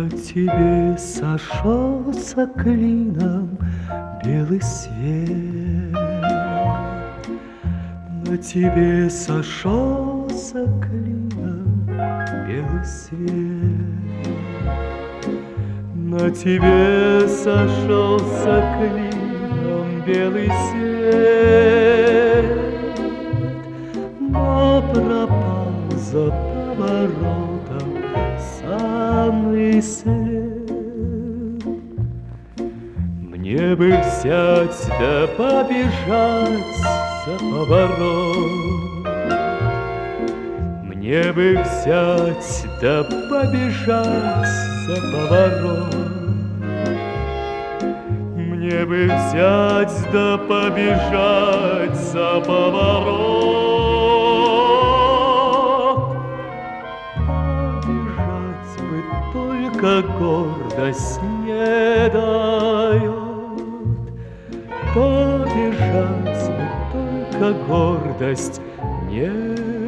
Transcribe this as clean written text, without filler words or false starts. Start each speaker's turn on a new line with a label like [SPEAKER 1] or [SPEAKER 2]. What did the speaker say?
[SPEAKER 1] На тебе сошелся клином белый свет, на тебе сошелся клином белый свет, на тебе сошелся клином белый свет, но пропал за поворотом самый след. Мне бы взять да побежать за поворот, мне бы взять да побежать за поворот, мне бы взять да побежать за поворот. Побежать бы только гордость не дает, побежать бы только гордость не